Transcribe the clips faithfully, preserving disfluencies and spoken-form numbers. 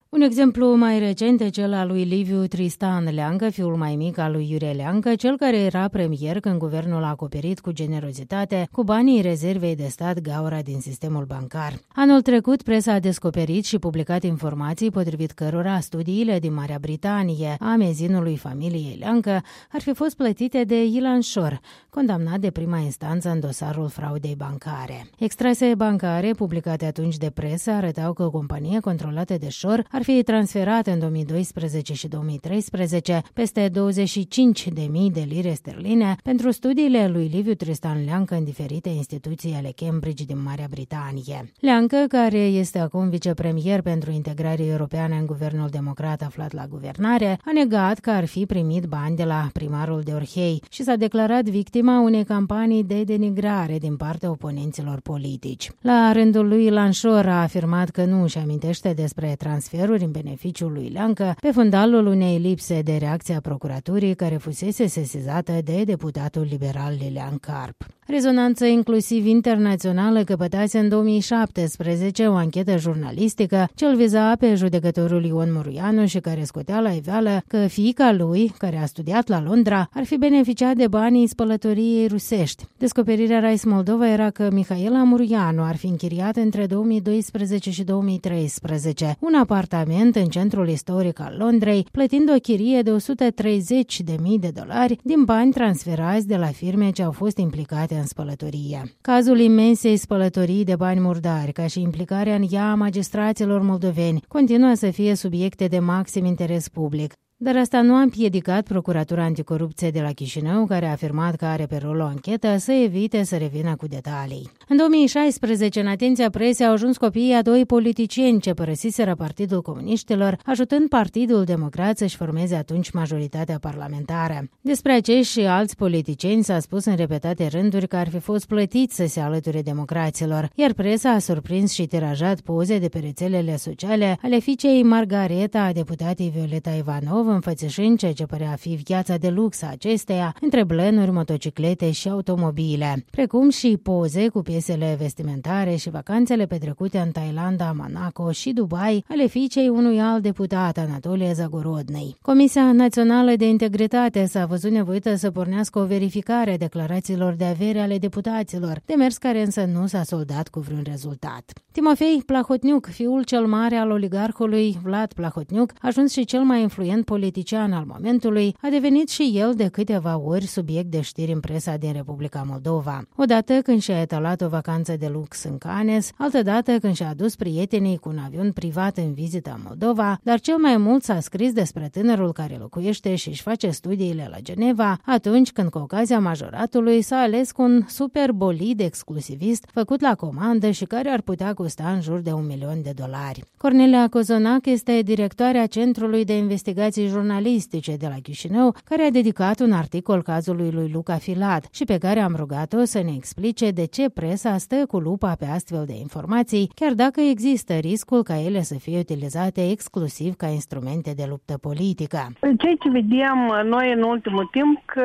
Un exemplu mai recent e cel al lui Liviu Tristan Leancă, fiul mai mic al lui Iurie Leancă, cel care era premier când guvernul a acoperit cu generozitate cu banii rezervei de stat gaura din sistemul bancar. Anul trecut, presa a descoperit și publicat informații potrivit cărora studiile din Marea Britanie a mezinului familiei Leancă ar fi fost plătite de Ilan Shore, condamnat de prima instanță în dosarul fraudei bancare. Extrase bancare publicate atunci de presă arătau că o companie controlată de Shore ar fi transferat în două mii doisprezece și două mii treisprezece peste douăzeci și cinci de mii de lire sterline pentru studiile lui Liviu Tristan Leancă în diferite instituții ale Cambridge din Marea Britanie. Leancă, care este acum vicepremier pentru integrare europeană în guvernul democrat aflat la guvernare, a negat că ar fi primit bani de la primarul de Orhei și s-a declarat victima unei campanii de denigrare din partea oponenților politici. La rândul lui Ilan Shore a afirmat că nu își amintește despre transferuri în beneficiul lui Leancă, pe fundalul unei lipse de reacție a procuraturii care fusese sesizată de deputatul liberal Lilian Carp. Rezonanță inclusiv internațională căpătase în două mii șaptesprezece o anchetă jurnalistică ce îl viza pe judecătorul Ion Muruianu și care scotea la iveală că fiica lui, care a studiat la Londra, ar fi beneficiat de banii spălătoriei rusești. Descoperirea Rise Moldova era că Mihaela Muruianu ar fi închiriat între două mii doisprezece și două mii treisprezece un apartament în centrul istoric al Londrei, plătind o chirie de o sută treizeci de mii de dolari din bani transferați de la firme ce au fost implicate în spălătorie. Cazul imensei spălătorii de bani murdari, ca și implicarea în ea a magistraților moldoveni, continuă să fie subiecte de maxim interes public. Dar asta nu a împiedicat Procuratura Anticorupție de la Chișinău, care a afirmat că are pe rol o anchetă, să evite să revină cu detalii. În două mii șaisprezece, în atenția presei au ajuns copiii a doi politicieni ce părăsiseră Partidul Comuniștilor, ajutând Partidul Democrat să-și formeze atunci majoritatea parlamentară. Despre acești și alți politicieni s-a spus în repetate rânduri că ar fi fost plătiți să se alăture democraților, iar presa a surprins și tirajat poze de pe rețelele sociale ale fiicei Margareta, a deputatei Violeta Ivanov, înfățișând ceea ce părea a fi viața de lux a acesteia, între blănuri, motociclete și automobile, precum și poze cu piesele vestimentare și vacanțele petrecute în Thailanda, Monaco și Dubai ale fiicei unui alt deputat, Anatolie Zagorodnei. Comisia Națională de Integritate s-a văzut nevoită să pornească o verificare a declarațiilor de avere ale deputaților, demers care însă nu s-a soldat cu vreun rezultat. Timofei Plahotniuc, fiul cel mare al oligarhului Vlad Plahotniuc, ajuns și cel mai influent politician al momentului, a devenit și el de câteva ori subiect de știri în presa din Republica Moldova. Odată când și-a etalat o vacanță de lux în Cannes, altădată când și-a adus prietenii cu un avion privat în vizită în Moldova, dar cel mai mult s-a scris despre tânărul care locuiește și își face studiile la Geneva, atunci când cu ocazia majoratului s-a ales cu un super bolid exclusivist făcut la comandă și care ar putea costa în jur de un milion de dolari. Cornelia Cozonac este directoarea Centrului de Investigații Jurnalistice de la Chișinău, care a dedicat un articol cazului lui Luca Filat și pe care am rugat-o să ne explice de ce presa stă cu lupa pe astfel de informații, chiar dacă există riscul ca ele să fie utilizate exclusiv ca instrumente de luptă politică. Ceea ce vedem noi în ultimul timp că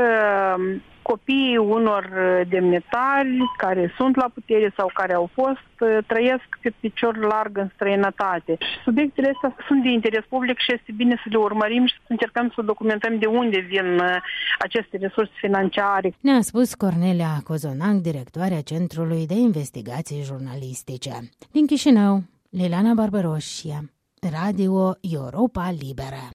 copiii unor demnitari care sunt la putere sau care au fost, trăiesc pe picior larg în străinătate. Subiectele astea sunt de interes public și este bine să le urmărim și să încercăm să documentăm de unde vin aceste resurse financiare. Ne-a spus Cornelia Cozonac, directoarea Centrului de Investigații Jurnalistice. Din Chișinău, Liliana Barbaroșia, Radio Europa Liberă.